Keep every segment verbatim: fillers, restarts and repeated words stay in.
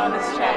on this track.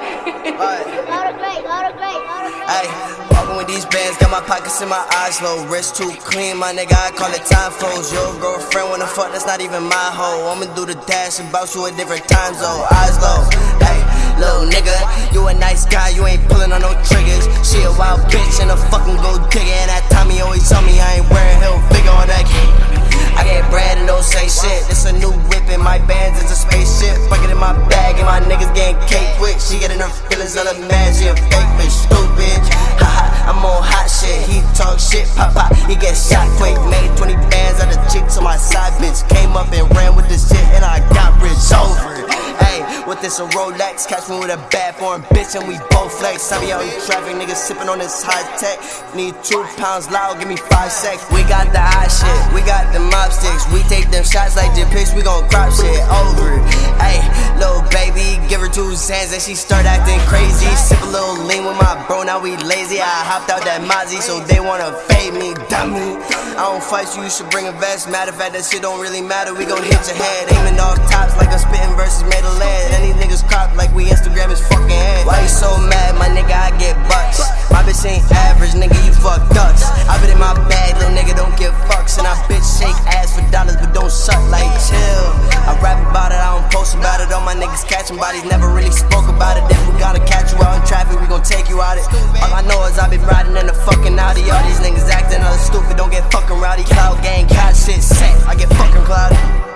Hey, walking with these bands, got my pockets in my eyes low. Wrist too clean, my nigga, I call it time froze. Your girlfriend wanna fuck, that's not even my hoe. I'ma do the dash and bounce to a different time zone. Eyes low, hey, little nigga, you a nice guy, you ain't pulling on no triggers. She a wild bitch and a fucking gold digger. And that time he always tell me I ain't wearing heel figure on that kid. I get bread and don't say shit. This a new whip and my bands is a spaceship. Bucket in my bag and my niggas getting cake quick. She getting her feelings on the man, she a fake bitch, stupid. Haha, I'm on hot shit. He talk shit, pop pop, he get shot quick. Made twenty bands out of chicks on my side bitch. Came up and ran with this shit and I got rich over it. Hey, with this a Rolex, catch me with a bad foreign bitch and we both flex. I be out in traffic, niggas sipping on this high tech. Need two pounds loud, give me five secs. We got the hot shit, we got the mob sticks. We take them shots like the pitch, we gon' crop shit over it. Hey, little baby, give her two hands and she start acting crazy. Sip a little lean with my bro, now we lazy. I hopped out that Mozzie, so they wanna fade me, dummy. I don't fight you, you should bring a vest. Matter of fact, that shit don't really matter, we gon' hit your head. Aiming off tops like I'm spitting versus made of lead. And these niggas crop like we Instagram his fucking head. Why you so mad, my nigga, I get bucks. My bitch ain't average, nigga, you fuck ducks. I been in my bag, little nigga, don't give fucks. And I bitch shake ass for dollars, but don't suck like chill. I rap about it, I don't post about it. All my niggas catching bodies, never really spoke about it. If we gotta catch you out in traffic, we gon' take you out it. All I know is I been riding in the fucking Audi. All these niggas acting all stupid, don't get fucking rowdy. Cloud gang, cat shit set, I get fucking cloudy.